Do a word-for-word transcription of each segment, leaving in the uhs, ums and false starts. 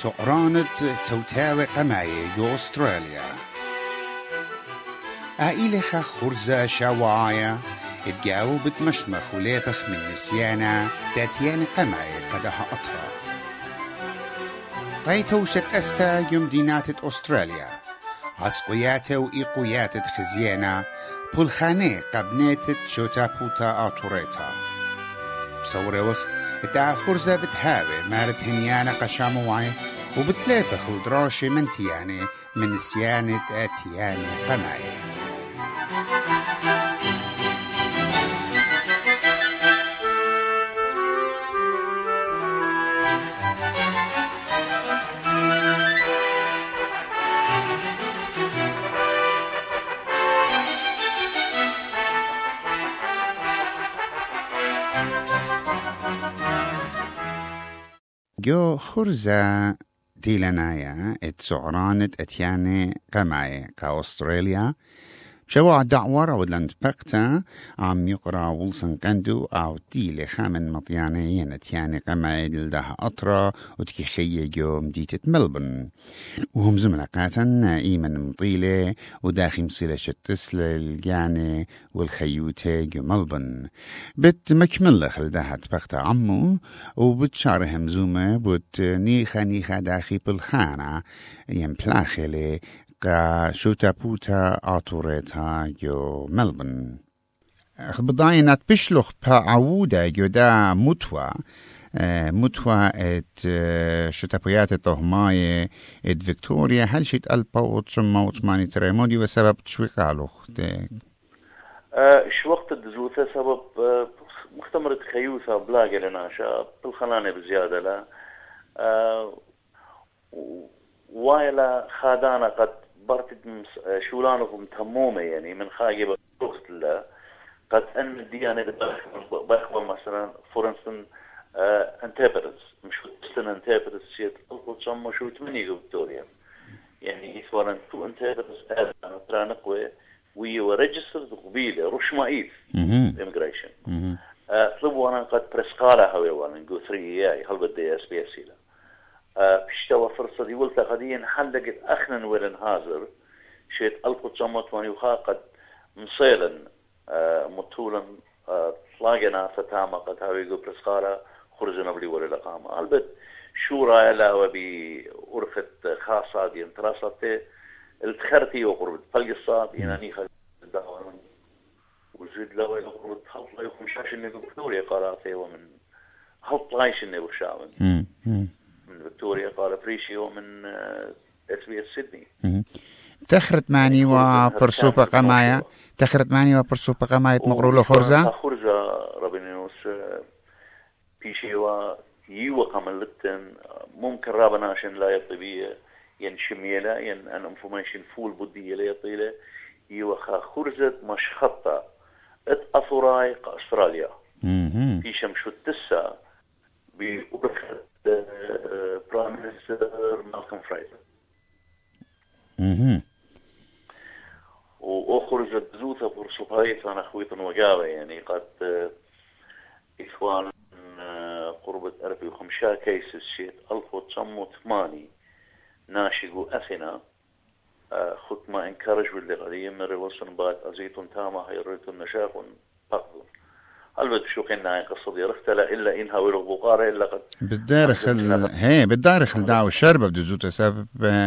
سقرانة توتاوي قماية جو أستراليا عائلة خرزة شوايا اتجاو بتمشمخ ولابخ من نسيانا تاتيان قماية قدها أطرا قيتوشت أستا يوم ديناتة أستراليا عسقياتة وإيقوياتة خزيانا بولخانة قبناتة شوتا بوتا آتوريتا بصوروخ تا خرزة بتهاوي مارت هنيانا قشامواي وبتلابخ الدراشي من تياني من سيانة آتياني قماية جو خرزة ديلانايا ات سعرانة اتياني قماية كأستراليا شوع دعوة ودلند بقتا عم يقرأ ولسن قندو أو ديلي خامن مطياني ينتياني قماية دلدها أطرا وتكي خيي جو مديتة ملبن وهم زملقاتا إيمن مطيلة وداخي مصيلة شتس للجاني والخيوتي جو ملبن بت مكملة خلدها تبقتا عمو وبتشارهم زومة بت نيخا نيخا داخي بالخانة ينبلاخلي كا شوتا بوتا آتوريتا جو ملبن بضاينات بشلوخ با عودة جو دا متوى متوى ات شوتا بويات الطهماية ات فيكتوريا هل شيت ألبا ثم وثماني تريمودي وسبب تشويقالوخ شو وقت الدزوثة سبب مختمرة خيوثة بلاقي لناشا بالخلانة بزيادة لا وايلا خادانا قد برتد شولانهم تمومة يعني من خاجب وقت الله قد أن الديانة بأخوة مثلا فرنسا انتابرز مش تستن انتابرز شيء تلقوا تصموا شو تمني فيكتوريا يعني إثوالا تو انتابرز هذا أنا ترى نقوى ويو ريجسترد قبيلة رشمائيف immigration طلبوا أنا قد برسقالة هوي وانا نقول ثري إياي هل بدي أس بي أس بشتوى فرصة دي ولتا قديا حلقت أخنا ولن هازر شيت ألف وتسعمائة وثمانية قد مصيلا مطولا طلاقنا فتاما قد هاوي قو برسقارا خرجنا بلي ولا لقاما هلبت شو رايلا وبي أرفت خاصة دي انتراسة التخرتي وقربت فالقصات إناني خلق الدعوان وزيد لو إلى قربت هلط لا يخم شاش إني قبتوري قاراتي ومن هلط لايش إني وشاون من فيكتوريا قال بريشيو من اس بي اس سيدني تخرت ماني وبرسوبة قماية تخرت ماني وبرسوبة قماية مغرولة خرزة خرزة رابينيوس بيشيوا يوا قملتن ممكن رابناشن لا يطبية ين شميلة ين ان انفورميشن فول بدية لا يطيلة يوا خرزة مش خطة ات اثوراي استراليا في شمشو التسا بأرخت برايم مينستر مالكوم فرايزر اها وأخرجت زوثة برسوبايت أنا أخويت وقاوة يعني قد إخوان قربة أربعة وخمسة كيسز شيت ألف وتسعمائة وثمانية ناشقوا أثنا خد ما انكرج واللي قديم من روسن بعد أزيتون تاما هيريتون نشاقون بقضون البته شو كنا قصة دي رختلا إلا إنها ولو بقارة إلا قد بالدارخل هي بالدارخل دعوة الشربة بدو زوتا سبب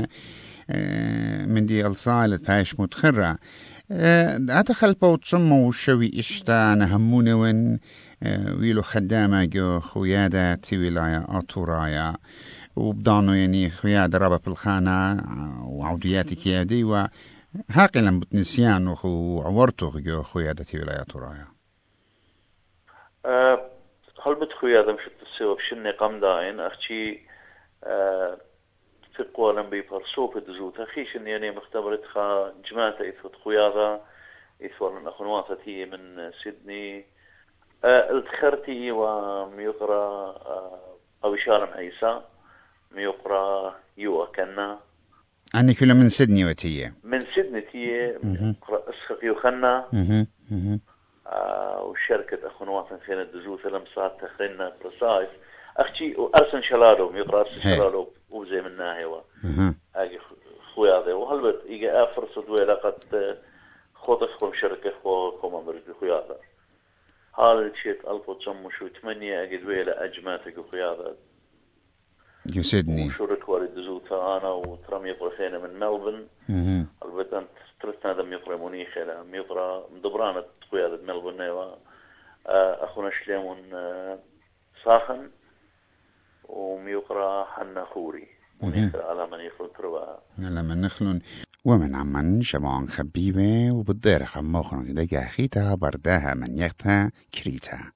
من دي الصالة باش متخرة أتخل بوت شمو وشوي إشتا نهموني وين ويلو خدامة جو خويادة تي ولاية أطورايا وبدانو يعني خويادة رابا بالخانة وعودياتي كيادي وهاقلا بتنسيان وعورتو جو خويادة تي ولاية أطورايا أه هل بتخوي هذا مش تسوي بشني قم داين أختي أه تقوى لم بيفرسوه بدزوت أخيش إني يعني مختبرت خا جماعة إثوت خوي هذا إثوان أخواتي هي من سيدني أه التخرتي وميقرأ أه أو شارم عيسى ميقرأ يو كنا أنا كله من سيدني وتيه من سيدني تيه ميقرأ أسخق يوخنا آه وشركة أخوان خينا الدزوث لمسات تخرينا برسايف أختي أرسن شلالو يقرأ أرسن شلالو وزي من ناهيوا أجي خويا هذا وهلبت إجا فرصة ولا قد خط إخوة شركة إخوة كم أمريكا خويا هذا هذا الشيء ألف وتسعمية وثمانية أجد ولا أجمعتك خويا هذا يسعدني وشرك والد زوجها أنا وترام يقرأ خينا من ملبن هلبت أنت ترثنا هذا ميقرأ منيخ لا ميقرأ مدبرانة خويا هذا ملبن نيوا أخونا شليمون ساخن وميقرأ حنا خوري على من يخلون تربا على من نخلون ومن عمان شمعان خبيبة وبالدير خموخنا لديك أخيتها برداها من يختها كريتها.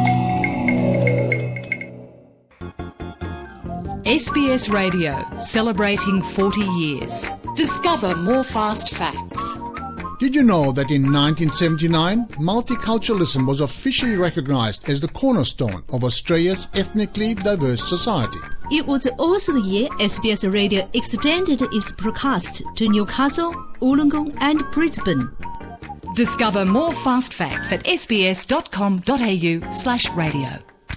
S B S Radio, celebrating forty years. Discover more fast facts. Did you know that in nineteen seventy-nine, multiculturalism was officially recognised as the cornerstone of Australia's ethnically diverse society? It was also the year S B S Radio extended its broadcast to Newcastle, Wollongong and Brisbane. Discover more fast facts at sbs.com.au slash radio.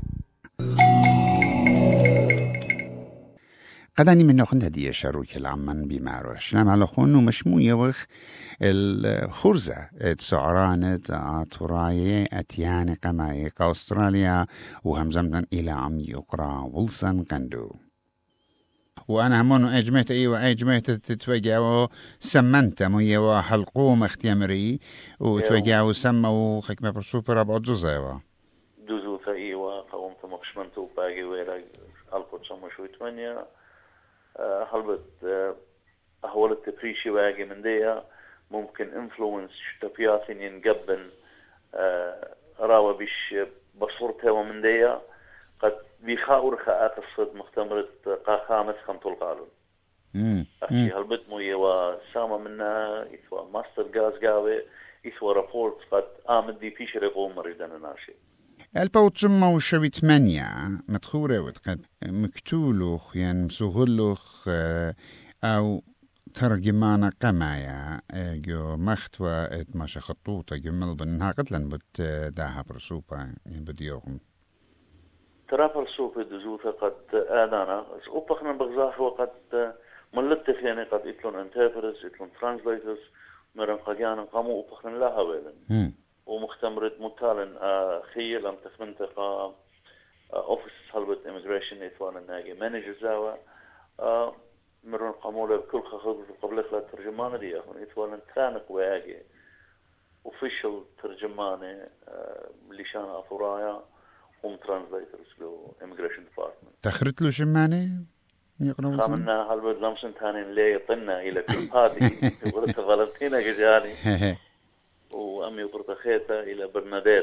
قداني من نخن هدية شروك العمان بمعروش نعم على خون ومشموية وخ الخرزة تسعرانة عطراية أتياني قماية كأستراليا وهمزمنا إلى عم يقرأ ولسن قندو وأنا همون أجمعت أيوة أجمعت تتوجعوا سمنت ميوا حلقوم اختيامري وتوجعوا سموا خكمة برسوبة ربع جزاوة دوزوثا أيوة قومت مقشمنتو باقي ويلا ألف وتسعمية وثمانية هلبت أهول التبريشي واقي من ديها ممكن influence شتبياثين ينقبن راوة بيش بصورتها ومن ديها قد بيخاور خاءات الصد مختمرة قا خامس خمطول قالون أخي هلبت موية وسامة منها إثوى ماستر غاز قاوي إثوى رابورت قد آمد دي بيش رقوم مريدان ناشي البوتشمة وشوي ثمانية مدخورة وتقد مكتولوخ يعني مسوغلوخ أو ترجمانا قمايا جو مختوى اتماشى خطوطة جو ملبن هاقت لن بد داها برسوبة يعني بديوغم ترى برسوبة دزوثة قد آدانا أوبخنا بغزاح وقد ملتف يعني قد إتلون انتربرس إتلون ترانسليترز مرن قديانا قاموا أوبخنا لا هويلا ومختمرة متالن خير لم تخمنتقى أوفيس هلبت إميجريشن إثوانا ناقي مانجر زاوة مرون قامولة بكل خخص قبل خلال ترجمانة دي أخوان إثوانا تانق وياقي official ترجمانة اللي شان أثورايا هم ترانسليترز بو إميجريشن ديبارتمنت تخرت له شماني يقرأ خامنا هلبت لمسن تانين ليه يطلنا إلى كل هادي ورث فالنتينا جزاني وأمي قرطة خيطة إلى برنادات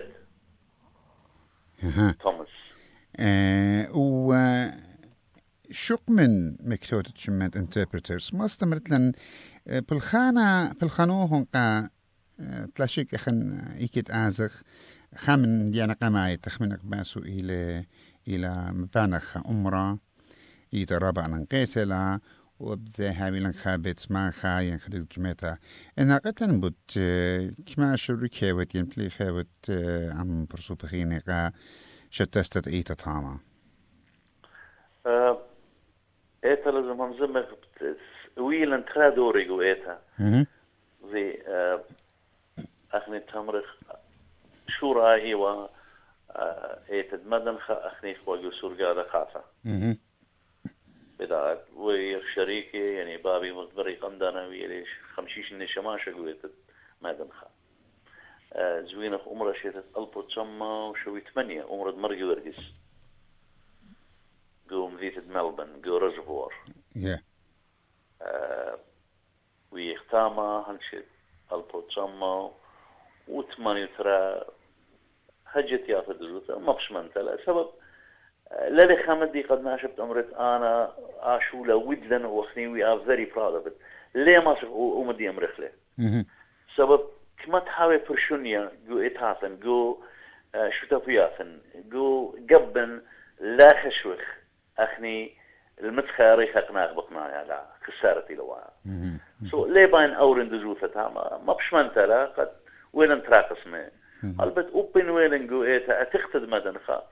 توماس وشق من مكتوبة شمات انتربريترز ما استمرت لن بالخانة بالخانوهم قا تلاشيك أخن إيكيت آزخ خامن ديانا قماعي تخمن أقباسو إلى إلى مبانخ أمرا إذا رابع ننقيتلا وبذي هاوي لن خابت ما خاين خديد جميتا إنها قتن بود كما شرو كيوت ينبلي خيوت عم برسو بخيني قا شتستت إيتا تاما إيتا لازم همزمك ويلن ترى دوري قو إيتا زي أخني تمرخ شورا إيوا إيتا دمدن خا أخني خواجو سورقا خاصة بدأت وشريكي يعني بابي مصدري قمدانا ويليش خمشيش النشماشة قويتت ما دنخا آه زوينة في أمرا شيتت ألف وتسعمية وشوي ثمانية أمرا مرقي ورقس قو مذيتت ملبن قو رجفور yeah. آه ويختاما هنشت ألف وتسعمية وثمانية ترى هجت يا فدزوتا ما بشمنت لا سبب لذي خامدي قد ناشبت أمرت أنا عاشولا ودلن وخني we are very proud of it ليه ما شف أمدي أمرخ له سبب كما تحاول فرشونيا جو إتحاثن جو شتفياثن جو قبن لا خشوخ أخني المتخاري خقناق بقنايا لا خسارتي لواها سو ليه باين أورن دزوثتها ما ما بشمنت لا قد وين تراقص مي البت أوبن وين جو إيتا أتختد مدنخا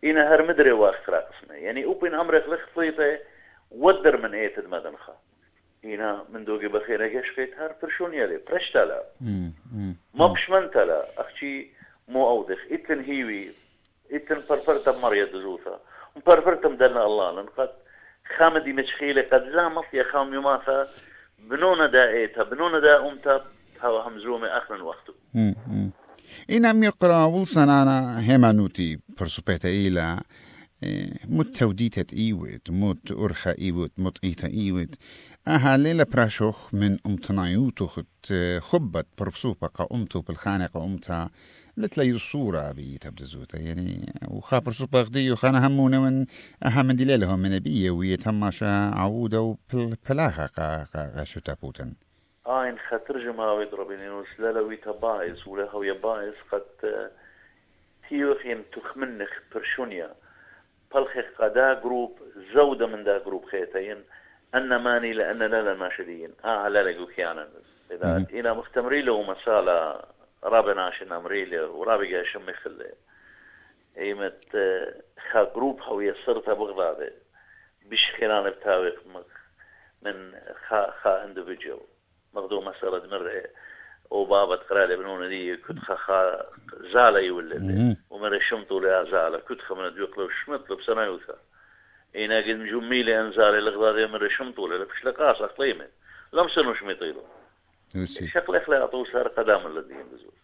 إنا هر مدري واخترا قسمه يعني أوبن أمرك لخطيته ودر من إيه تدمدنخا إنا من دوغي بخير أجاش فيت هر برشون يلي برشتلا ما بشمنتلا أختي مو أودخ إتن هيوي إتن فرفرتا مريا دزوثا وفرفرتا مدلنا الله لنقد خامدي مشخيلة قد زامط يا خام يماثا بنونا دا إيتا بنونا دا أمتا هوا همزومي آخر وقتو إنام يقرأ ولسان أنا همانوتي برسوبيتا إيلا مت توديتت إيوت مت أرخا إيوت مت إيتا إيوت أها ليلة براشوخ من أمتنايوتو خت خبت بربسوبة قا أمتو بالخانقة أمتا لتلاقي الصورة بيتا بدزوتا يعني وخابر سوبة غدي وخانا همونا من أها من دلالهم من نبيه ويتهمشا عودة وبلاغة قا قا شو تابوتن آين خاترجمها ويضربيني وسلالة ويتبايز ولا هو يبايز قد تيوخين تخمنخ برشونيا بالخيخ قدا جروب زودة من دا جروب خيتين أن ماني لأن لا ناشدين آه لا لقو كيانا إذا إنا مختمري له مسالة رابع ناشن أمريلي ورابع قاشم مخلي إيمت خا جروب هوية صرتها بغداد بيش خلان بتاويق من خا خا اندوفيديو مغدو مسألة مرة وبابا تقرأ بنونا دي كنت خا زالة يولد ومرة شمتو لها زالة كنت خا من الدوق لو شمت بسنة يوثا إنا قد مجميلي أنزالي لغدادي مرة شمتو لها بش لقاس أقليمة لم سنو شميطيلو شكل إخلاء أطوس هار قدام الذين بزور